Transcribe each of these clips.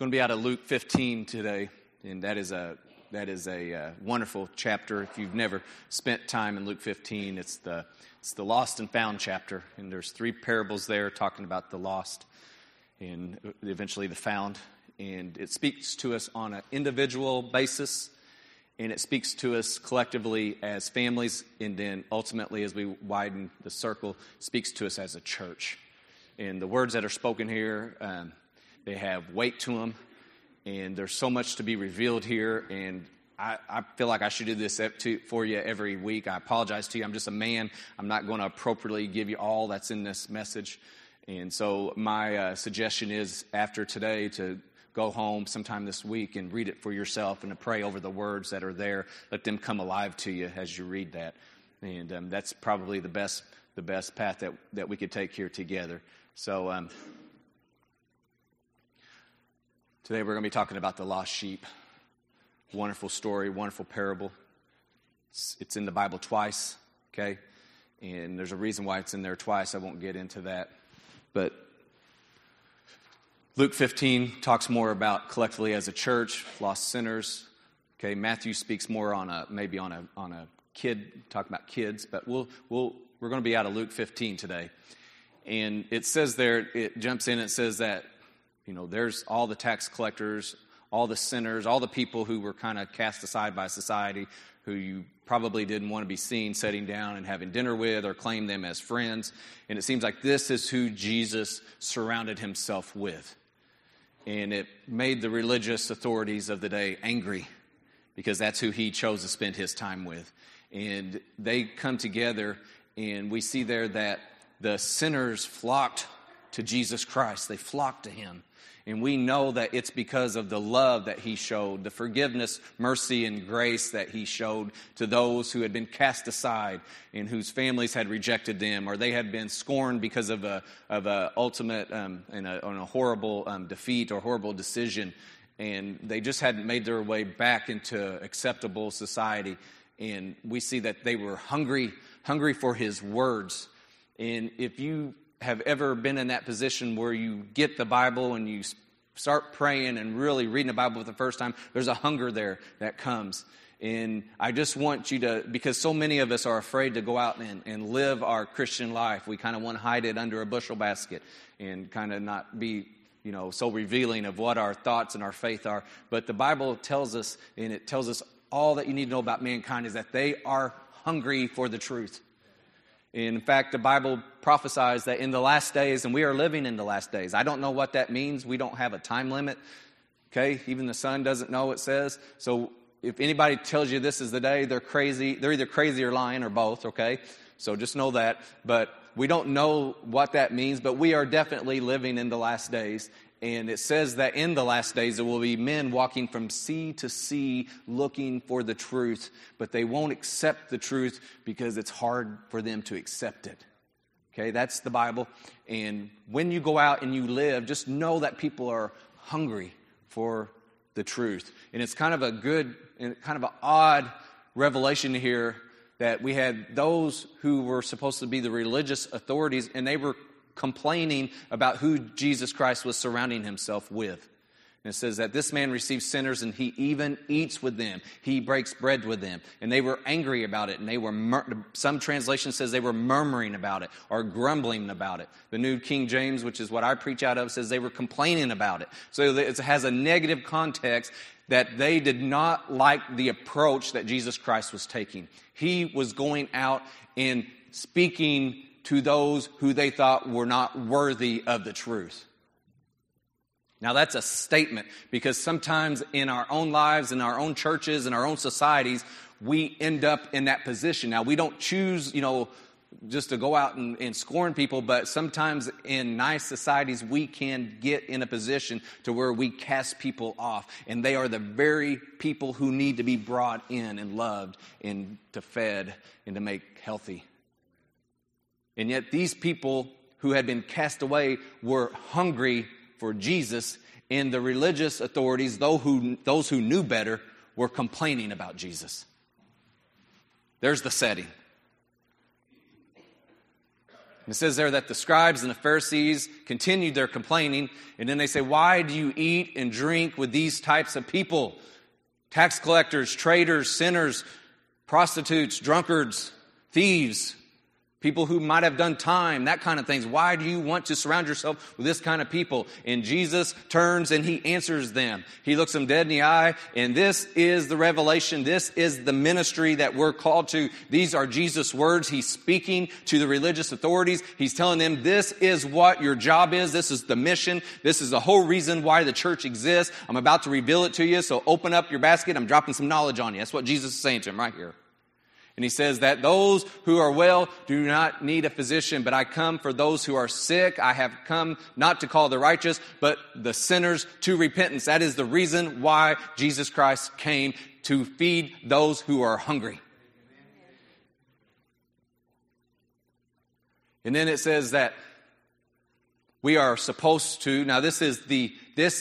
Going to be out of Luke 15 today, and that is a wonderful chapter. If you've never spent time in Luke 15, it's the lost and found chapter, and there's 3 parables there talking about the lost and eventually the found, and it speaks to us on an individual basis, and it speaks to us collectively as families, and then ultimately as we widen the circle, speaks to us as a church. And the words that are spoken here, they have weight to them, and there's so much to be revealed here, and I feel like I should do this for you every week. I apologize to you. I'm just a man. I'm not going to appropriately give you all that's in this message. And so my suggestion is after today to go home sometime this week and read it for yourself and to pray over the words that are there. Let them come alive to you as you read that. And that's probably the best path that we could take here together. So today we're going to be talking about the lost sheep. Wonderful story, wonderful parable. It's in the Bible twice, okay? And there's a reason why it's in there twice. I won't get into that. But Luke 15 talks more about collectively as a church, lost sinners. Okay, Matthew speaks more on a kid, talking about kids. But we're going to be out of Luke 15 today. And it says there, it jumps in and says that, there's all the tax collectors, all the sinners, all the people who were kind of cast aside by society, who you probably didn't want to be seen sitting down and having dinner with or claim them as friends. And it seems like this is who Jesus surrounded himself with. And it made the religious authorities of the day angry because that's who he chose to spend his time with. And they come together, and we see there that the sinners flocked to Jesus Christ. They flocked to him. And we know that it's because of the love that he showed, the forgiveness, mercy, and grace that he showed to those who had been cast aside and whose families had rejected them, or they had been scorned because of a ultimate and a horrible defeat or horrible decision, and they just hadn't made their way back into acceptable society. And we see that they were hungry for his words. And if you have ever been in that position where you get the Bible and you start praying and really reading the Bible for the first time, there's a hunger there that comes. And I just want you to, because so many of us are afraid to go out and live our Christian life. We kind of want to hide it under a bushel basket and kind of not be, so revealing of what our thoughts and our faith are. But the Bible tells us, and it tells us all that you need to know about mankind, is that they are hungry for the truth. In fact, the Bible prophesies that in the last days, and we are living in the last days. I don't know what that means. We don't have a time limit. Okay? Even the sun doesn't know, it says. So if anybody tells you this is the day, they're crazy. They're either crazy or lying or both, okay? So just know that. But we don't know what that means, but we are definitely living in the last days. And it says that in the last days there will be men walking from sea to sea looking for the truth, but they won't accept the truth because it's hard for them to accept it. Okay, that's the Bible. And when you go out and you live, just know that people are hungry for the truth. And it's kind of an odd revelation here that we had those who were supposed to be the religious authorities, and they were complaining about who Jesus Christ was surrounding himself with. And it says that this man receives sinners and he even eats with them. He breaks bread with them. And they were angry about it. And they were, some translation says they were murmuring about it or grumbling about it. The New King James, which is what I preach out of, says they were complaining about it. So it has a negative context that they did not like the approach that Jesus Christ was taking. He was going out and speaking to those who they thought were not worthy of the truth. Now that's a statement, because sometimes in our own lives, in our own churches, in our own societies, we end up in that position. Now we don't choose, just to go out and scorn people, but sometimes in nice societies we can get in a position to where we cast people off, and they are the very people who need to be brought in and loved and to fed and to make healthy. And yet these people who had been cast away were hungry for Jesus, and the religious authorities, those who knew better, were complaining about Jesus. There's the setting. It says there that the scribes and the Pharisees continued their complaining, and then they say, why do you eat and drink with these types of people? Tax collectors, traitors, sinners, prostitutes, drunkards, thieves, people who might have done time, that kind of things. Why do you want to surround yourself with this kind of people? And Jesus turns and he answers them. He looks them dead in the eye, and this is the revelation. This is the ministry that we're called to. These are Jesus' words. He's speaking to the religious authorities. He's telling them, this is what your job is. This is the mission. This is the whole reason why the church exists. I'm about to reveal it to you, so open up your basket. I'm dropping some knowledge on you. That's what Jesus is saying to him right here. And he says that those who are well do not need a physician, but I come for those who are sick. I have come not to call the righteous, but the sinners to repentance. That is the reason why Jesus Christ came, to feed those who are hungry. And then it says that we are supposed to, now this is the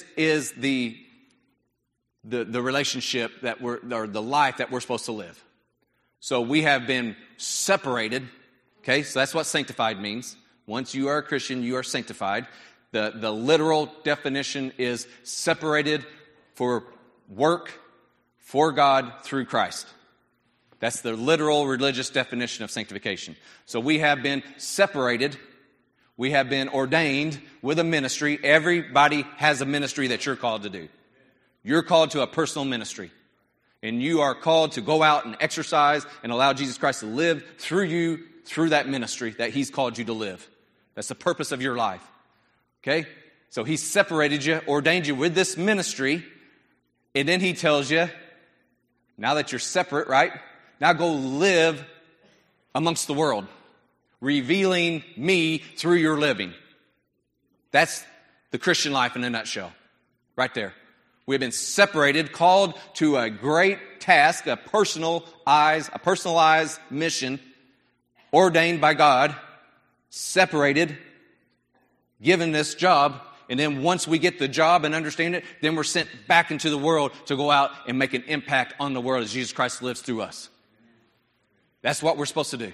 relationship that or the life that we're supposed to live. So we have been separated, okay? So that's what sanctified means. Once you are a Christian, you are sanctified. The literal definition is separated for work for God through Christ. That's the literal religious definition of sanctification. So we have been separated. We have been ordained with a ministry. Everybody has a ministry that you're called to do. You're called to a personal ministry. And you are called to go out and exercise and allow Jesus Christ to live through you, through that ministry that he's called you to live. That's the purpose of your life. Okay? So he separated you, ordained you with this ministry, and then he tells you, now that you're separate, right? Now go live amongst the world, revealing me through your living. That's the Christian life in a nutshell, right there. We have been separated, called to a great task, a personalized mission, ordained by God, separated, given this job, and then once we get the job and understand it, then we're sent back into the world to go out and make an impact on the world as Jesus Christ lives through us. That's what we're supposed to do.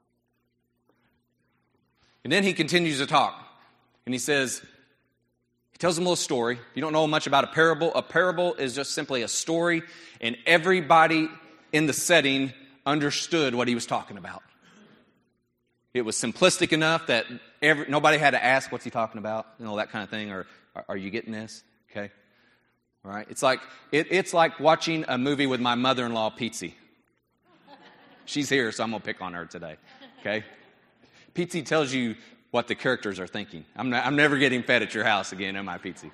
And then he continues to talk, and he says, tells them a little story. If you don't know much about a parable is just simply a story, and everybody in the setting understood what he was talking about. It was simplistic enough that nobody had to ask, what's he talking about? You know, that kind of thing, or are you getting this? Okay. All right. It's like watching a movie with my mother-in-law, Pizzi. She's here, so I'm going to pick on her today. Okay. Pizzi tells you what the characters are thinking. I'm never getting fed at your house again, am I, Pizzi?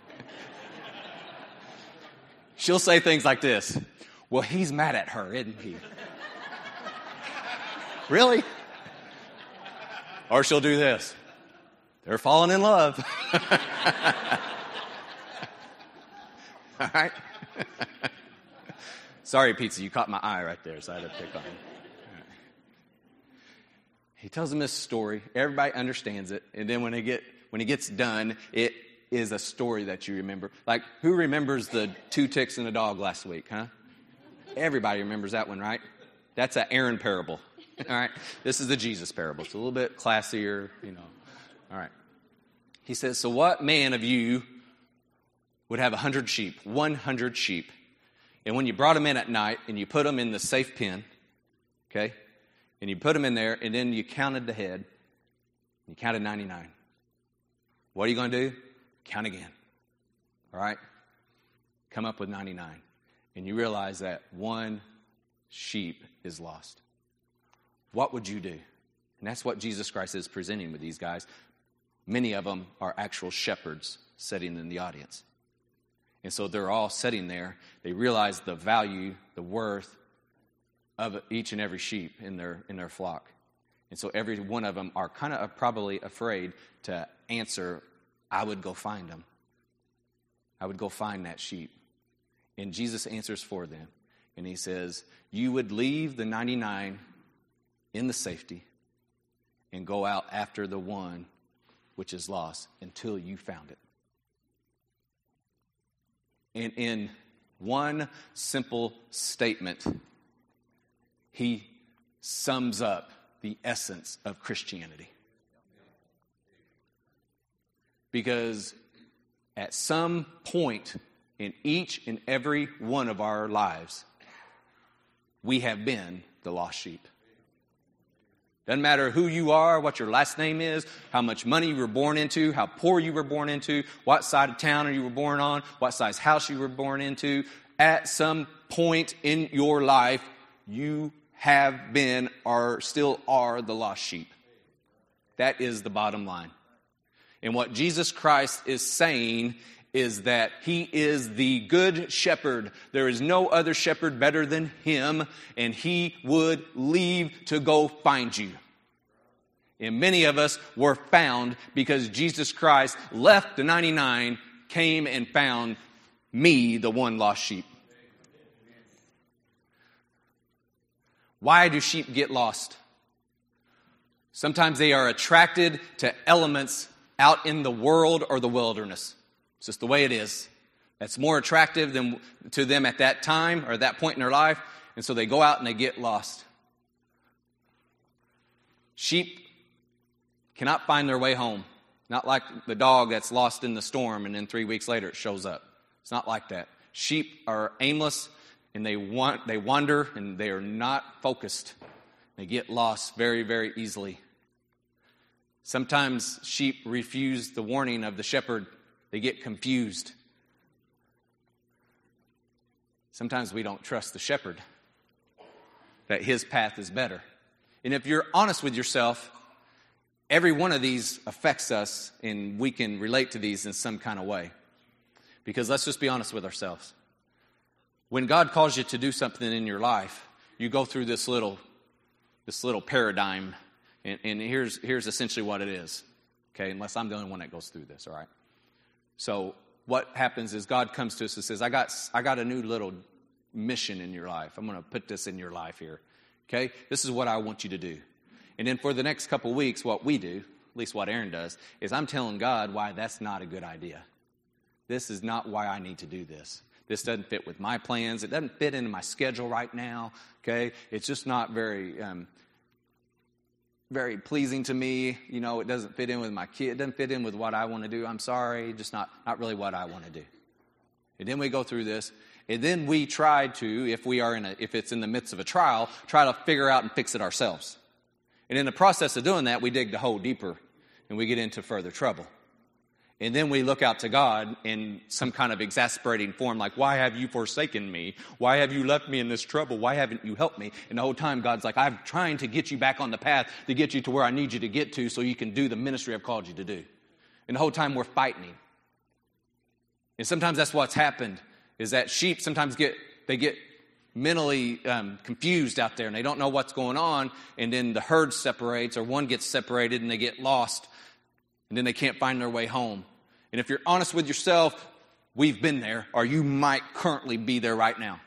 She'll say things like this. Well, he's mad at her, isn't he? Really? Or she'll do this. They're falling in love. All right? Sorry, Pizzi, you caught my eye right there, so I had to pick on you. He tells them this story. Everybody understands it. And then when he gets done, it is a story that you remember. Like, who remembers the 2 ticks and a dog last week, huh? Everybody remembers that one, right? That's an Aaron parable. All right? This is the Jesus parable. It's a little bit classier, you know. All right. He says, so what man of you would have 100 sheep, 100 sheep, and when you brought them in at night and you put them in the safe pen, okay, and you put them in there, and then you counted the head. You counted 99. What are you going to do? Count again. All right? Come up with 99. And you realize that one sheep is lost. What would you do? And that's what Jesus Christ is presenting with these guys. Many of them are actual shepherds sitting in the audience. And so they're all sitting there. They realize the value, the worth of each and every sheep in their flock. And so every one of them are kind of probably afraid to answer, I would go find them. I would go find that sheep. And Jesus answers for them. And he says, you would leave the 99 in the safety and go out after the one which is lost until you found it. And in one simple statement, he sums up the essence of Christianity. Because at some point in each and every one of our lives, we have been the lost sheep. Doesn't matter who you are, what your last name is, how much money you were born into, how poor you were born into, what side of town you were born on, what size house you were born into. At some point in your life, you have been or still are the lost sheep. That is the bottom line. And what Jesus Christ is saying is that he is the good shepherd. There is no other shepherd better than him, and he would leave to go find you. And many of us were found because Jesus Christ left the 99, came and found me, the one lost sheep. Why do sheep get lost? Sometimes they are attracted to elements out in the world or the wilderness. It's just the way it is. That's more attractive than to them at that time or that point in their life. And so they go out and they get lost. Sheep cannot find their way home. Not like the dog that's lost in the storm and then 3 weeks later it shows up. It's not like that. Sheep are aimless and they wander and they are not focused. They get lost very, very easily. Sometimes sheep refuse the warning of the shepherd. They get confused. Sometimes we don't trust the shepherd, that his path is better. And if you're honest with yourself, every one of these affects us, and we can relate to these in some kind of way. Because let's just be honest with ourselves. When God calls you to do something in your life, you go through this little paradigm, and here's essentially what it is. Okay, unless I'm the only one that goes through this, all right? So what happens is God comes to us and says, I got a new little mission in your life. I'm going to put this in your life here. Okay? This is what I want you to do. And then for the next couple weeks, what we do, at least what Aaron does, is I'm telling God why that's not a good idea. This is not why I need to do this. This doesn't fit with my plans. It doesn't fit into my schedule right now. Okay? It's just not very pleasing to me. You know, it doesn't fit in with my kid. It doesn't fit in with what I want to do. I'm sorry. Just not really what I want to do. And then we go through this. And then we try to, if it's in the midst of a trial, try to figure out and fix it ourselves. And in the process of doing that, we dig the hole deeper and we get into further trouble. And then we look out to God in some kind of exasperating form, like, why have you forsaken me? Why have you left me in this trouble? Why haven't you helped me? And the whole time God's like, I'm trying to get you back on the path to get you to where I need you to get to so you can do the ministry I've called you to do. And the whole time we're fighting him. And sometimes that's what's happened, is that sheep sometimes get mentally confused out there and they don't know what's going on, and then the herd separates or one gets separated and they get lost. And then they can't find their way home. And if you're honest with yourself, we've been there, or you might currently be there right now.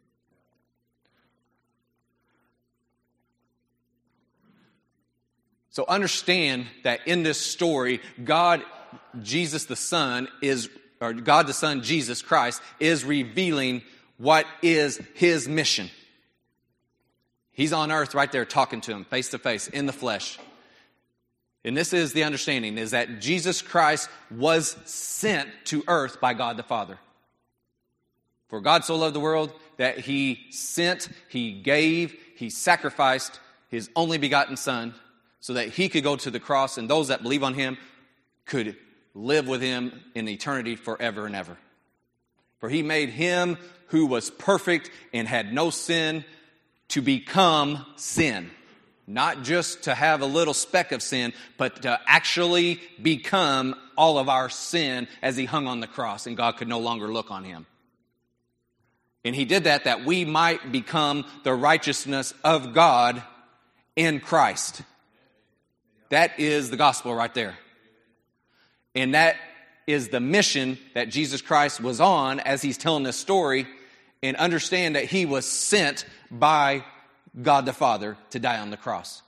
So understand that in this story, God the Son, Jesus Christ, is revealing what is his mission. He's on earth right there talking to him face to face in the flesh. And this is the understanding, is that Jesus Christ was sent to earth by God the Father. For God so loved the world that he sent, he gave, he sacrificed his only begotten Son so that he could go to the cross and those that believe on him could live with him in eternity forever and ever. For he made him who was perfect and had no sin to become sin. Not just to have a little speck of sin, but to actually become all of our sin as he hung on the cross and God could no longer look on him. And he did that we might become the righteousness of God in Christ. That is the gospel right there. And that is the mission that Jesus Christ was on as he's telling this story. And understand that he was sent by God the Father to die on the cross.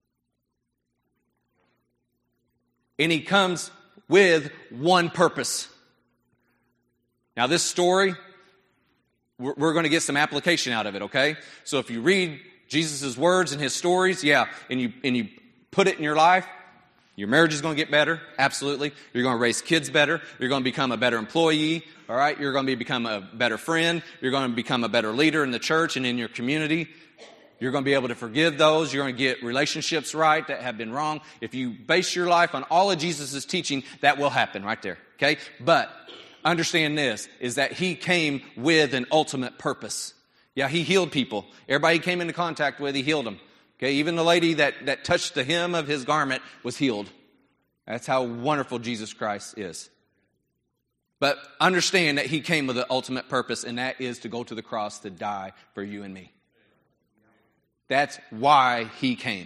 And he comes with one purpose. Now this story, we're going to get some application out of it, okay? So if you read Jesus' words and his stories, and you put it in your life, Your marriage is going to get better, absolutely. You're going to raise kids better. You're going to become a better employee, all right? You're going to become a better friend. You're going to become a better leader in the church and in your community. You're going to be able to forgive those. You're going to get relationships right that have been wrong. If you base your life on all of Jesus' teaching, that will happen right there, okay? But understand this, is that he came with an ultimate purpose. Yeah, he healed people. Everybody he came into contact with, he healed them. Okay, even the lady that touched the hem of his garment was healed. That's how wonderful Jesus Christ is. But understand that he came with the ultimate purpose, and that is to go to the cross to die for you and me. That's why he came.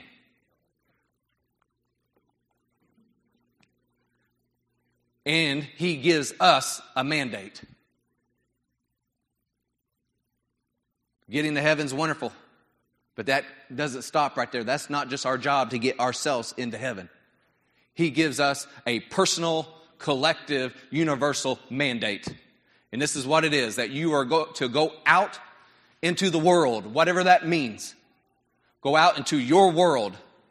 And he gives us a mandate. Getting to heaven's wonderful. But that doesn't stop right there. That's not just our job to get ourselves into heaven. He gives us a personal, collective, universal mandate. And this is what it is, that you are to go out into the world, whatever that means. Go out into your world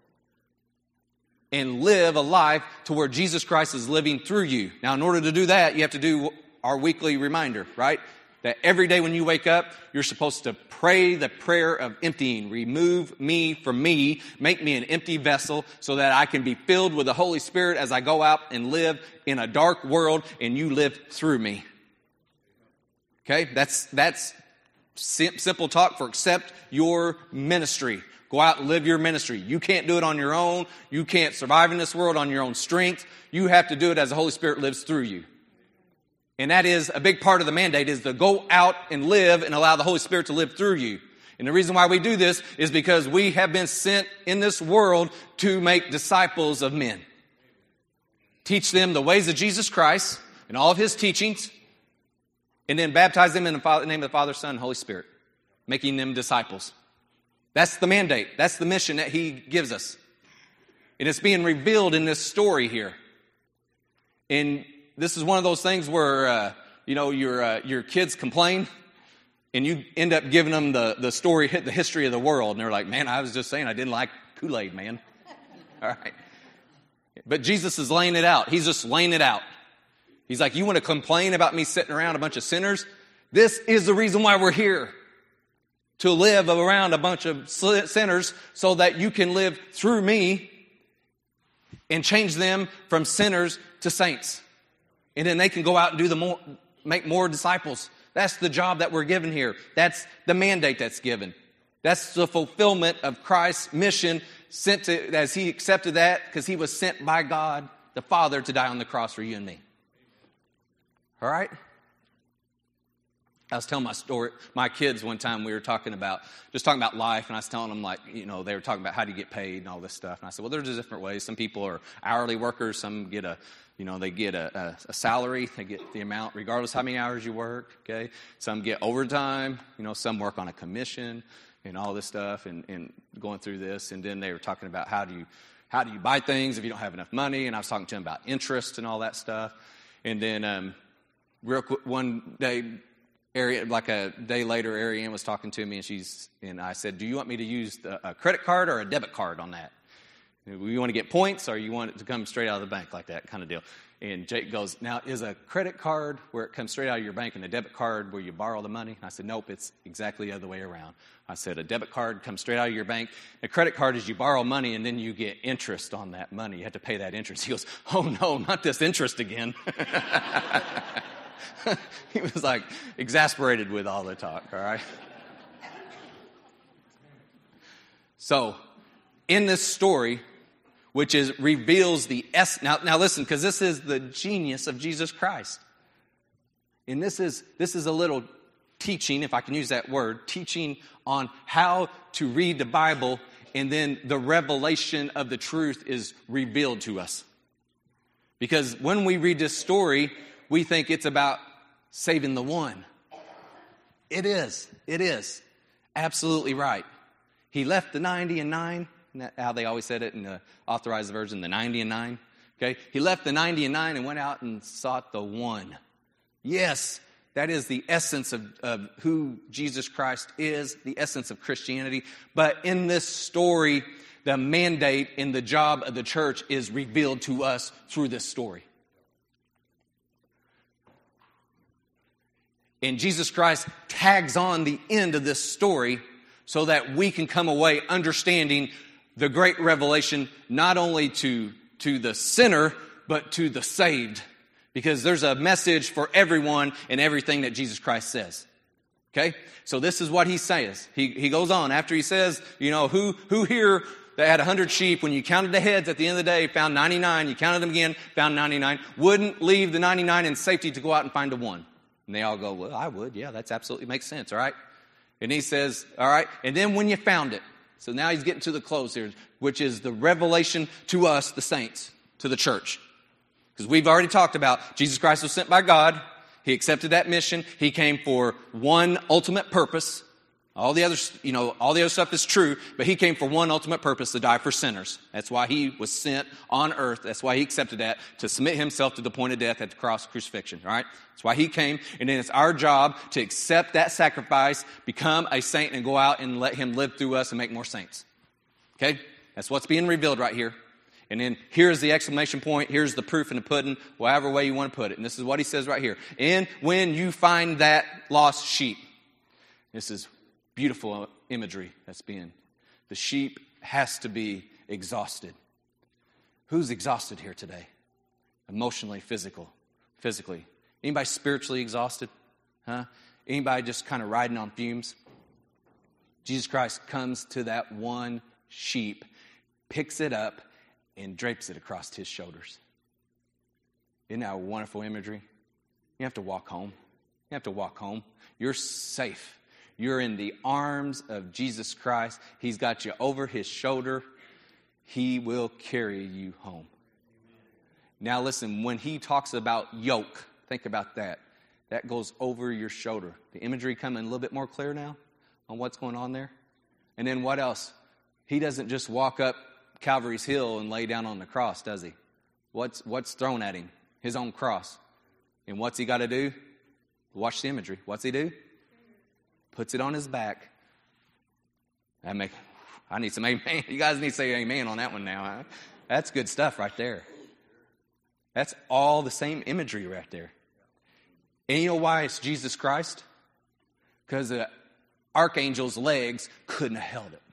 and live a life to where Jesus Christ is living through you. Now, in order to do that, you have to do our weekly reminder, right? That every day when you wake up, you're supposed to pray the prayer of emptying. Remove me from me. Make me an empty vessel so that I can be filled with the Holy Spirit as I go out and live in a dark world and you live through me. Okay? That's simple talk for accept your ministry. Go out and live your ministry. You can't do it on your own. You can't survive in this world on your own strength. You have to do it as the Holy Spirit lives through you. And that is a big part of the mandate, is to go out and live and allow the Holy Spirit to live through you. And the reason why we do this is because we have been sent in this world to make disciples of men. Teach them the ways of Jesus Christ and all of his teachings, and then baptize them in the name of the Father, Son, and Holy Spirit, making them disciples. That's the mandate. That's the mission that he gives us. And it's being revealed in this story here. And this is one of those things where, your kids complain, and you end up giving them the story, the history of the world. And they're like, man, I was just saying I didn't like Kool-Aid, man. All right. But Jesus is laying it out. He's just laying it out. He's like, you want to complain about me sitting around a bunch of sinners? This is the reason why we're here. To live around a bunch of sinners so that you can live through me and change them from sinners to saints. And then they can go out and make more disciples. That's the job that we're given here. That's the mandate that's given. That's the fulfillment of Christ's mission as he accepted that because he was sent by God, the Father, to die on the cross for you and me. All right? I was telling my kids one time, we were talking about life, and I was telling them, they were talking about how do you get paid and all this stuff. And I said, well, there's different ways. Some people are hourly workers. Some get a salary. They get the amount regardless how many hours you work, okay? Some get overtime. Some work on a commission and all this stuff and going through this. And then they were talking about how do you buy things if you don't have enough money? And I was talking to them about interest and all that stuff. And then real quick, one day, like a day later, Ariane was talking to me, and I said, do you want me to use a credit card or a debit card on that? You want to get points, or you want it to come straight out of the bank like that kind of deal? And Jake goes, now, is a credit card where it comes straight out of your bank and a debit card where you borrow the money? And I said, nope, it's exactly the other way around. I said, a debit card comes straight out of your bank. A credit card is you borrow money, and then you get interest on that money. You have to pay that interest. He goes, oh, no, not this interest again. He was like exasperated with all the talk, all right? So, in this story, which reveals the essence. Now listen, because this is the genius of Jesus Christ. And this is a little teaching, if I can use that word, teaching on how to read the Bible, and then the revelation of the truth is revealed to us. Because when we read this story, we think it's about saving the one. It is. Absolutely right. He left the 90 and 9. Isn't that how they always said it in the Authorized Version, the 90 and 9? Okay? He left the 90 and 9 and went out and sought the one. Yes, that is the essence of who Jesus Christ is, the essence of Christianity. But in this story, the mandate and the job of the church is revealed to us through this story. And Jesus Christ tags on the end of this story so that we can come away understanding the great revelation not only to the sinner, but to the saved. Because there's a message for everyone in everything that Jesus Christ says. Okay? So this is what he says. He goes on after he says, who here that had 100 sheep, when you counted the heads at the end of the day, found 99, you counted them again, found 99, wouldn't leave the 99 in safety to go out and find the one. And they all go, well, I would. Yeah, that's absolutely makes sense, all right? And he says, all right, and then when you found it. So now he's getting to the close here, which is the revelation to us, the saints, to the church. Because we've already talked about Jesus Christ was sent by God. He accepted that mission. He came for one ultimate purpose. All the other stuff is true, but he came for one ultimate purpose, to die for sinners. That's why he was sent on earth. That's why he accepted that, to submit himself to the point of death at the cross, crucifixion, all right? That's why he came, and then it's our job to accept that sacrifice, become a saint, and go out and let him live through us and make more saints. Okay? That's what's being revealed right here. And then here's the exclamation point. Here's the proof in the pudding, whatever way you want to put it. And this is what he says right here. And when you find that lost sheep, this is beautiful imagery that's being. The sheep has to be exhausted. Who's exhausted here today? Emotionally, physically. Anybody spiritually exhausted? Huh? Anybody just kind of riding on fumes? Jesus Christ comes to that one sheep, picks it up, and drapes it across his shoulders. Isn't that a wonderful imagery? You have to walk home. You have to walk home. You're safe. You're in the arms of Jesus Christ. He's got you over his shoulder. He will carry you home. Now listen, when he talks about yoke, think about that. That goes over your shoulder. The imagery coming a little bit more clear now on what's going on there. And then what else? He doesn't just walk up Calvary's hill and lay down on the cross, does he? What's thrown at him? His own cross. And what's he got to do? Watch the imagery. What's he do? Puts it on his back. I need some amen. You guys need to say amen on that one now. Huh? That's good stuff right there. That's all the same imagery right there. And you know why it's Jesus Christ? Because the archangel's legs couldn't have held it.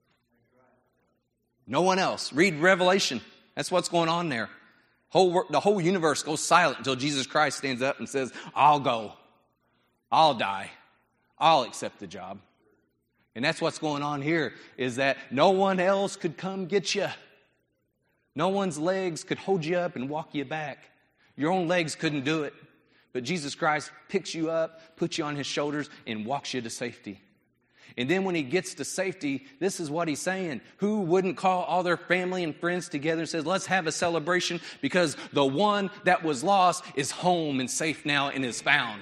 No one else. Read Revelation. That's what's going on there. The whole universe goes silent until Jesus Christ stands up and says, I'll go. I'll die. I'll accept the job. And that's what's going on here, is that no one else could come get you. No one's legs could hold you up and walk you back. Your own legs couldn't do it. But Jesus Christ picks you up, puts you on his shoulders, and walks you to safety. And then when he gets to safety, this is what he's saying. Who wouldn't call all their family and friends together and says, let's have a celebration because the one that was lost is home and safe now and is found.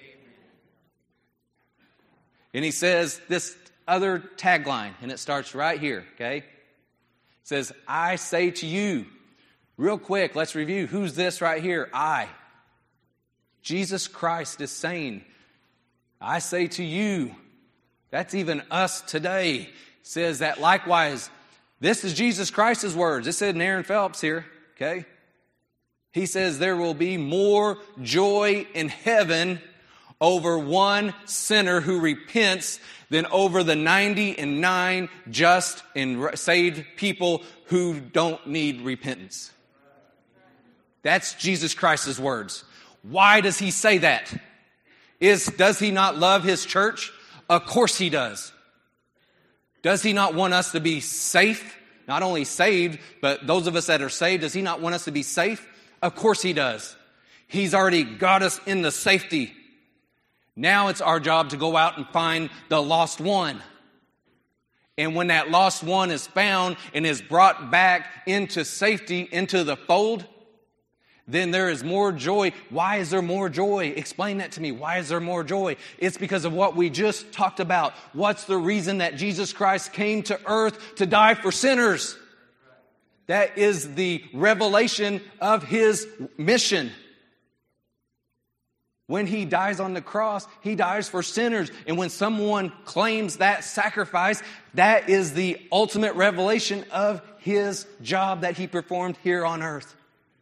And he says this other tagline, and it starts right here, okay? It says, I say to you. Real quick, let's review. Who's this right here? I. Jesus Christ is saying, I say to you. That's even us today. It says that likewise. This is Jesus Christ's words. This is Aaron Phelps here, okay? He says there will be more joy in heaven over one sinner who repents than over the 99 just and saved people who don't need repentance. That's Jesus Christ's words. Why does he say that? Does he not love his church? Of course he does. Does he not want us to be safe? Not only saved, but those of us that are saved, does he not want us to be safe? Of course he does. He's already got us in the safety. Now it's our job to go out and find the lost one. And when that lost one is found and is brought back into safety, into the fold, then there is more joy. Why is there more joy? Explain that to me. Why is there more joy? It's because of what we just talked about. What's the reason that Jesus Christ came to earth to die for sinners? That is the revelation of his mission. When he dies on the cross, he dies for sinners. And when someone claims that sacrifice, that is the ultimate revelation of his job that he performed here on earth.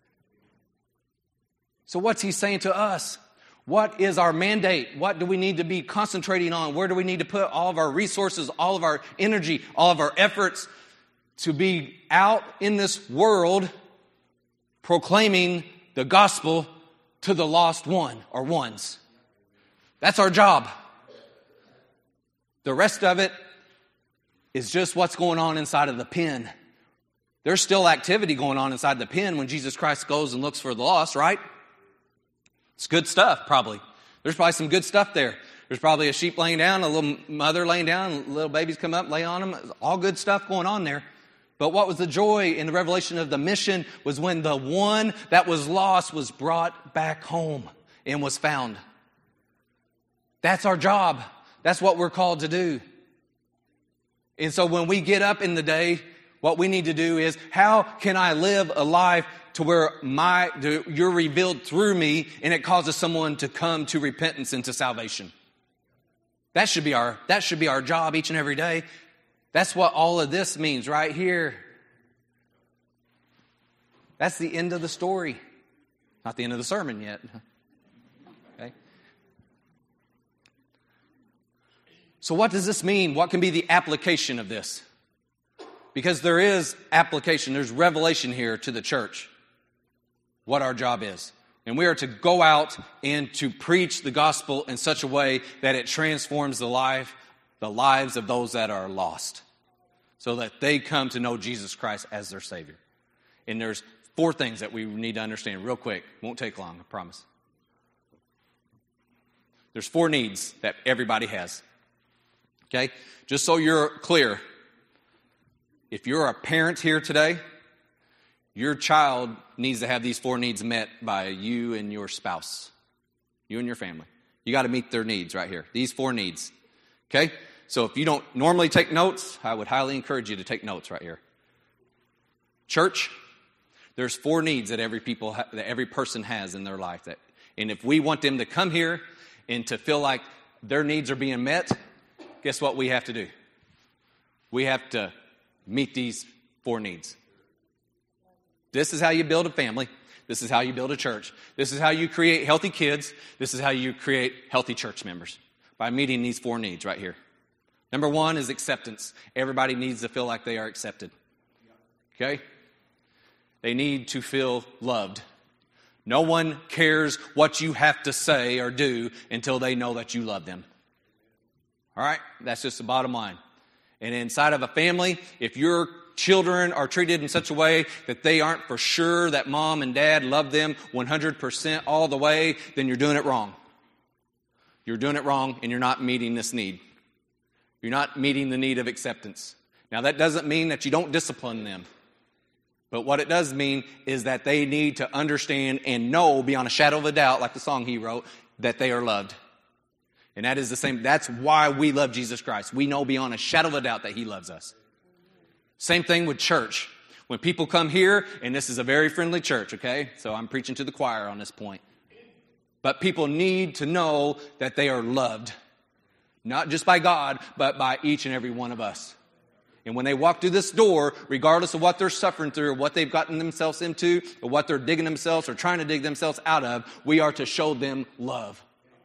So what's he saying to us? What is our mandate? What do we need to be concentrating on? Where do we need to put all of our resources, all of our energy, all of our efforts to be out in this world proclaiming the gospel to the lost one or ones? That's our job. The rest of it is just what's going on inside of the pen. There's still activity going on inside the pen when Jesus Christ goes and looks for the lost, right? It's good stuff, probably. There's probably some good stuff there. There's probably a sheep laying down, a little mother laying down, little babies come up, lay on them. All good stuff going on there. But what was the joy in the revelation of the mission was when the one that was lost was brought back home and was found. That's our job. That's what we're called to do. And so when we get up in the day, what we need to do is, how can I live a life to where you're revealed through me and it causes someone to come to repentance and to salvation? That should be our job each and every day. That's what all of this means right here. That's the end of the story. Not the end of the sermon yet. Okay. So what does this mean? What can be the application of this? Because there is application, there's revelation here to the church, what our job is. And we are to go out and to preach the gospel in such a way that it transforms the lives of those that are lost, so that they come to know Jesus Christ as their Savior. And there's 4 things that we need to understand real quick. Won't take long, I promise. There's 4 needs that everybody has. Okay? Just so you're clear, if you're a parent here today, your child needs to have these 4 needs met by you and your spouse, you and your family. You got to meet their needs right here. These 4 needs. Okay? So if you don't normally take notes, I would highly encourage you to take notes right here. Church, there's 4 needs that every person has in their life. And if we want them to come here and to feel like their needs are being met, guess what we have to do? We have to meet these 4 needs. This is how you build a family. This is how you build a church. This is how you create healthy kids. This is how you create healthy church members, by meeting these 4 needs right here. Number 1 is acceptance. Everybody needs to feel like they are accepted. Okay? They need to feel loved. No one cares what you have to say or do until they know that you love them. All right? That's just the bottom line. And inside of a family, if your children are treated in such a way that they aren't for sure that mom and dad love them 100% all the way, then you're doing it wrong. You're doing it wrong, and you're not meeting this need. You're not meeting the need of acceptance. Now, that doesn't mean that you don't discipline them. But what it does mean is that they need to understand and know beyond a shadow of a doubt, like the song he wrote, that they are loved. And that is the same. That's why we love Jesus Christ. We know beyond a shadow of a doubt that he loves us. Same thing with church. When people come here, and this is a very friendly church, okay? So I'm preaching to the choir on this point. But people need to know that they are loved. Not just by God, but by each and every one of us. And when they walk through this door, regardless of what they're suffering through, or what they've gotten themselves into, or what they're digging themselves or trying to dig themselves out of, we are to show them love.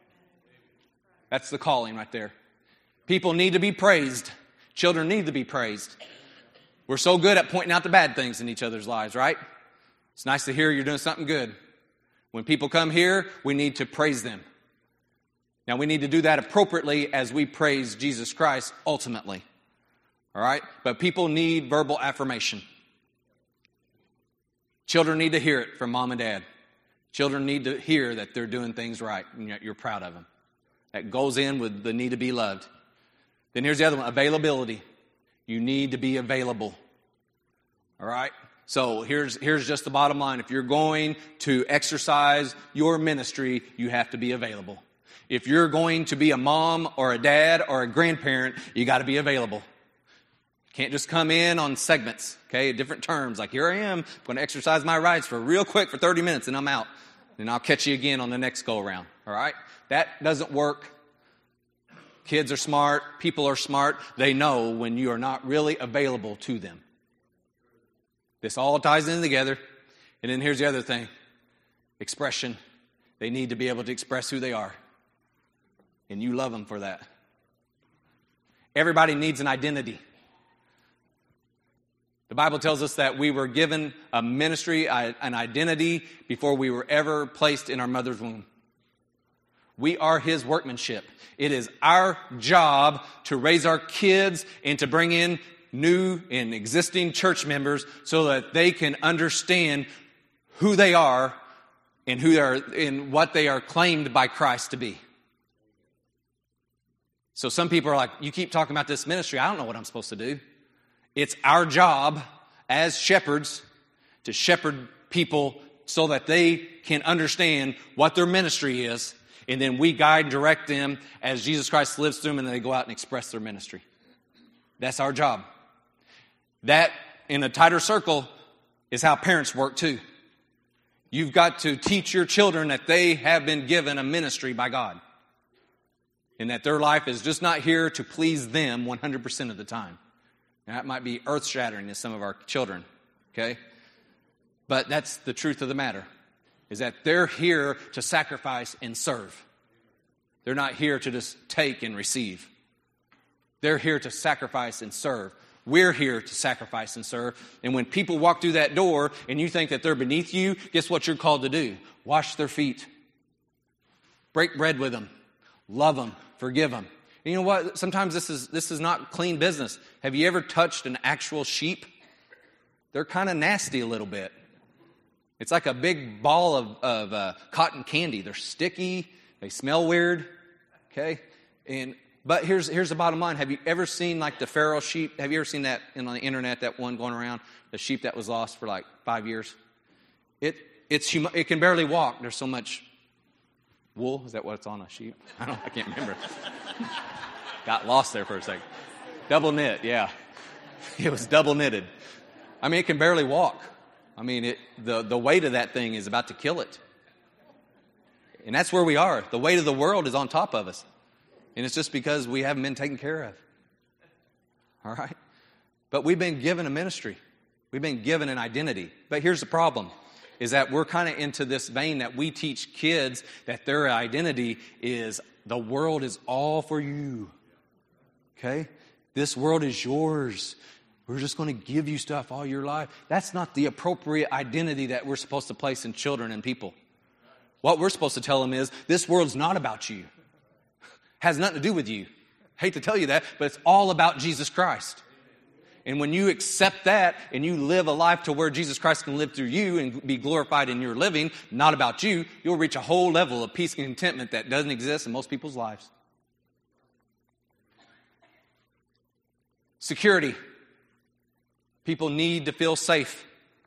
That's the calling right there. People need to be praised. Children need to be praised. We're so good at pointing out the bad things in each other's lives, right? It's nice to hear you're doing something good. When people come here, we need to praise them. Now, we need to do that appropriately as we praise Jesus Christ ultimately. All right? But people need verbal affirmation. Children need to hear it from mom and dad. Children need to hear that they're doing things right and you're proud of them. That goes in with the need to be loved. Then here's the other one, availability. You need to be available. All right? So here's just the bottom line. If you're going to exercise your ministry, you have to be available. If you're going to be a mom or a dad or a grandparent, you got to be available. You can't just come in on segments, okay? Different terms. Like, here I am, I'm going to exercise my rights for real quick for 30 minutes and I'm out. And I'll catch you again on the next go around. all right? That doesn't work. Kids are smart. People are smart. They know when you are not really available to them. This all ties in together. And then here's the other thing. Expression. They need to be able to express who they are. And you love them for that. Everybody needs an identity. The Bible tells us that we were given a ministry, an identity, before we were ever placed in our mother's womb. We are His workmanship. It is our job to raise our kids and to bring in new and existing church members so that they can understand who they are and who they are and what they are claimed by Christ to be. So some people are like, you keep talking about this ministry. I don't know what I'm supposed to do. It's our job as shepherds to shepherd people so that they can understand what their ministry is. And then we guide and direct them as Jesus Christ lives through them, and then they go out and express their ministry. That's our job. That, in a tighter circle, is how parents work too. You've got to teach your children that they have been given a ministry by God. And that their life is just not here to please them 100% of the time. Now, that might be earth-shattering to some of our children, okay? But that's the truth of the matter, is that they're here to sacrifice and serve. They're not here to just take and receive. They're here to sacrifice and serve. We're here to sacrifice and serve. And when people walk through that door and you think that they're beneath you, guess what you're called to do? Wash their feet. Break bread with them. Love them. Forgive them. And you know what? Sometimes this is not clean business. Have you ever touched an actual sheep? They're kind of nasty a little bit. It's like a big ball of cotton candy. They're sticky. They smell weird. Okay? But here's the bottom line. Have you ever seen like the Pharaoh sheep? Have you ever seen that on the internet, that one going around? The sheep that was lost for like 5 years? It can barely walk. There's so much wool. Is that what's on a sheep? I can't remember. Got lost there for a second. Double knit, yeah. It was double knitted. I mean, it can barely walk. I mean, the weight of that thing is about to kill it. And that's where we are. The weight of the world is on top of us. And it's just because we haven't been taken care of. All right? But we've been given a ministry. We've been given an identity. But here's the problem, is that we're kind of into this vein that we teach kids that their identity is the world is all for you. Okay? This world is yours. We're just going to give you stuff all your life. That's not the appropriate identity that we're supposed to place in children and people. What we're supposed to tell them is, this world's not about you. Has nothing to do with you. Hate to tell you that, but it's all about Jesus Christ. And when you accept that and you live a life to where Jesus Christ can live through you and be glorified in your living, not about you, you'll reach a whole level of peace and contentment that doesn't exist in most people's lives. Security. People need to feel safe.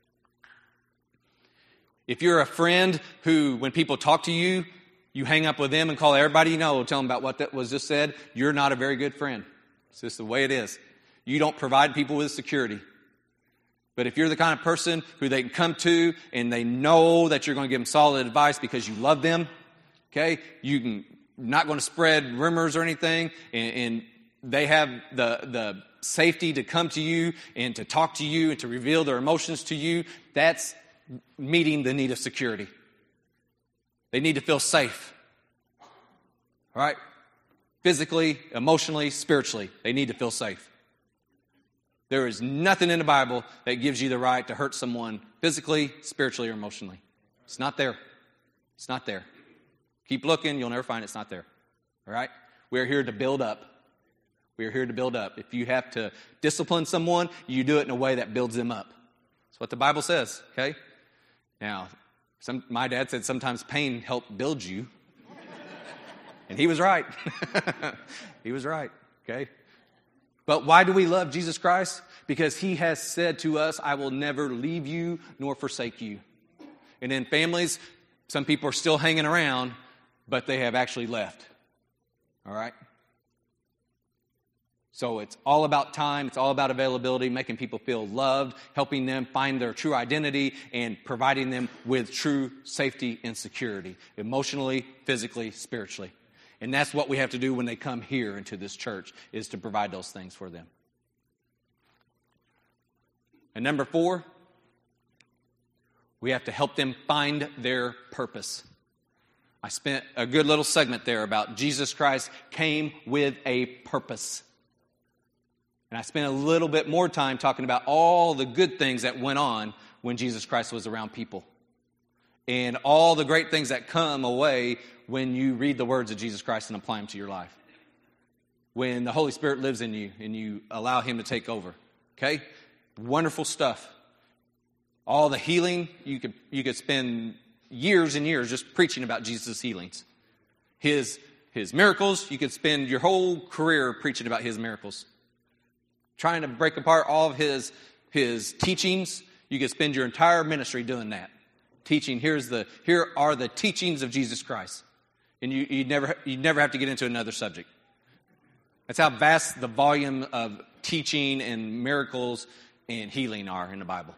If you're a friend who, when people talk to you, you hang up with them and call everybody you know, tell them about what that was just said, you're not a very good friend. It's just the way it is. You don't provide people with security. But if you're the kind of person who they can come to and they know that you're going to give them solid advice because you love them, okay, not going to spread rumors or anything, and they have the safety to come to you and to talk to you and to reveal their emotions to you, that's meeting the need of security. They need to feel safe. All right? Physically, emotionally, spiritually, they need to feel safe. There is nothing in the Bible that gives you the right to hurt someone physically, spiritually, or emotionally. It's not there. It's not there. Keep looking, you'll never find it. It's not there. All right? We're here to build up. We're here to build up. If you have to discipline someone, you do it in a way that builds them up. That's what the Bible says, okay? Now, my dad said sometimes pain helps build you. And he was right. He was right, okay? But why do we love Jesus Christ? Because he has said to us, I will never leave you nor forsake you. And in families, some people are still hanging around, but they have actually left. All right? So it's all about time, it's all about availability, making people feel loved, helping them find their true identity, and providing them with true safety and security, emotionally, physically, spiritually. And that's what we have to do when they come here into this church, is to provide those things for them. And number 4, we have to help them find their purpose. I spent a good little segment there about Jesus Christ came with a purpose. And I spent a little bit more time talking about all the good things that went on when Jesus Christ was around people. And all the great things that come away when you read the words of Jesus Christ and apply them to your life. When the Holy Spirit lives in you and you allow Him to take over. Okay? Wonderful stuff. All the healing, you could spend years and years just preaching about Jesus' healings. His miracles, you could spend your whole career preaching about His miracles. Trying to break apart all of his teachings, you could spend your entire ministry doing that. Teaching, here are the teachings of Jesus Christ. And you'd never have to get into another subject. That's how vast the volume of teaching and miracles and healing are in the Bible.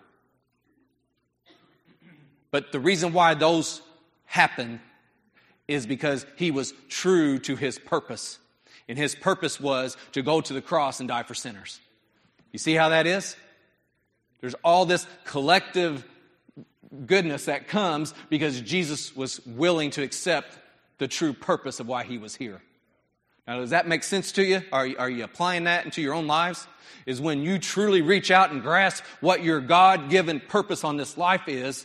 But the reason why those happen is because He was true to His purpose. And His purpose was to go to the cross and die for sinners. You see how that is? There's all this collective goodness that comes because Jesus was willing to accept the true purpose of why He was here. Now, does that make sense to you? Are you applying that into your own lives? Is when you truly reach out and grasp what your God-given purpose on this life is,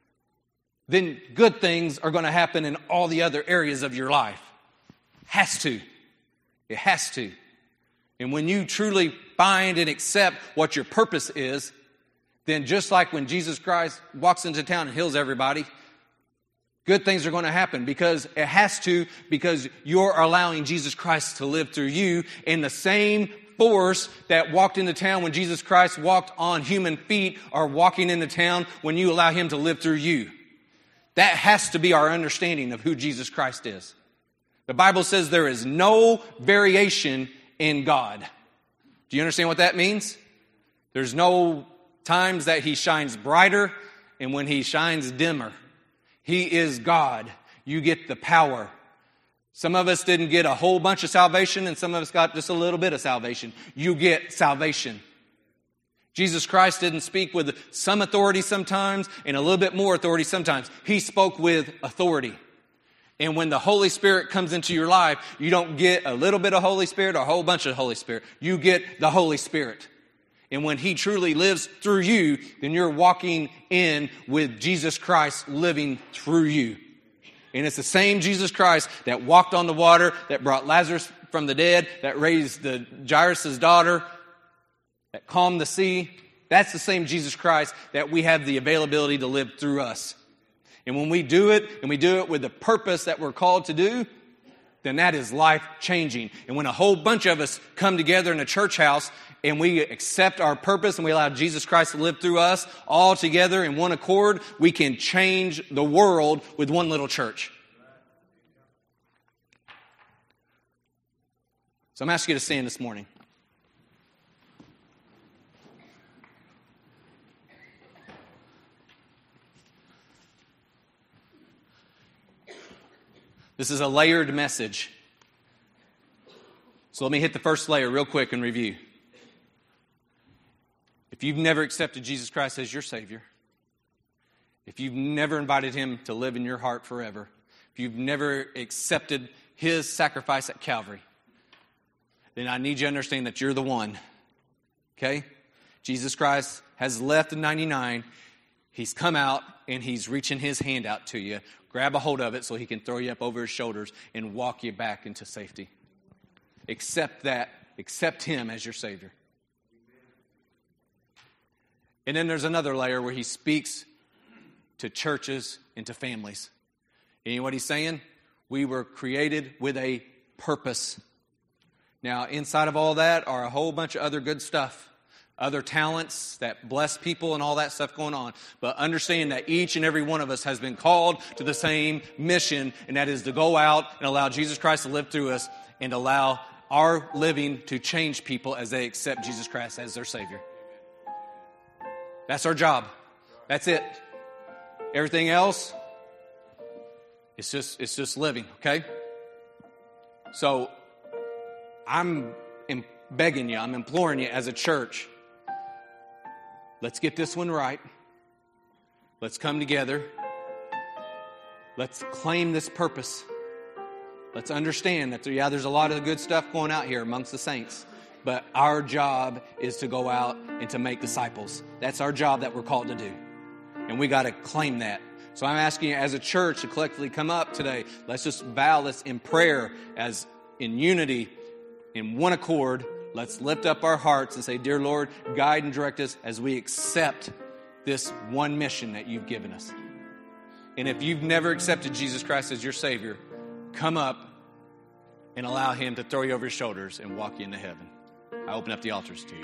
then good things are going to happen in all the other areas of your life. Has to. It has to. And when you truly find and accept what your purpose is, then just like when Jesus Christ walks into town and heals everybody, good things are going to happen because it has to, because you're allowing Jesus Christ to live through you. And the same force that walked into town when Jesus Christ walked on human feet are walking into town when you allow Him to live through you. That has to be our understanding of who Jesus Christ is. The Bible says there is no variation in God. Do you understand what that means? There's no times that He shines brighter and when He shines dimmer. He is God. You get the power. Some of us didn't get a whole bunch of salvation and some of us got just a little bit of salvation. You get salvation. Jesus Christ didn't speak with some authority sometimes and a little bit more authority sometimes. He spoke with authority. And when the Holy Spirit comes into your life, you don't get a little bit of Holy Spirit or a whole bunch of Holy Spirit. You get the Holy Spirit. And when He truly lives through you, then you're walking in with Jesus Christ living through you. And it's the same Jesus Christ that walked on the water, that brought Lazarus from the dead, that raised the Jairus' daughter, that calmed the sea. That's the same Jesus Christ that we have the availability to live through us. And when we do it, and we do it with the purpose that we're called to do, then that is life-changing. And when a whole bunch of us come together in a church house and we accept our purpose and we allow Jesus Christ to live through us all together in one accord, we can change the world with one little church. So I'm asking you to stand this morning. This is a layered message. So let me hit the first layer real quick and review. If you've never accepted Jesus Christ as your Savior, if you've never invited Him to live in your heart forever, if you've never accepted His sacrifice at Calvary, then I need you to understand that you're the one. Okay? Jesus Christ has left the 99. He's come out and He's reaching His hand out to you. Grab a hold of it so He can throw you up over His shoulders and walk you back into safety. Accept that. Accept Him as your Savior. And then there's another layer where He speaks to churches and to families. And you know what He's saying? We were created with a purpose. Now, inside of all that are a whole bunch of other good stuff. Other talents that bless people and all that stuff going on. But understand that each and every one of us has been called to the same mission, and that is to go out and allow Jesus Christ to live through us and allow our living to change people as they accept Jesus Christ as their Savior. That's our job. That's it. Everything else, it's just living, okay? So I'm begging you, I'm imploring you as a church, let's get this one right. Let's come together. Let's claim this purpose. Let's understand that, there's a lot of good stuff going out here amongst the saints. But our job is to go out and to make disciples. That's our job that we're called to do. And we got to claim that. So I'm asking you as a church to collectively come up today. Let's just vow this in prayer, as in unity, in one accord. Let's lift up our hearts and say, Dear Lord, guide and direct us as we accept this one mission that you've given us. And if you've never accepted Jesus Christ as your Savior, come up and allow Him to throw you over your shoulders and walk you into heaven. I open up the altars to you.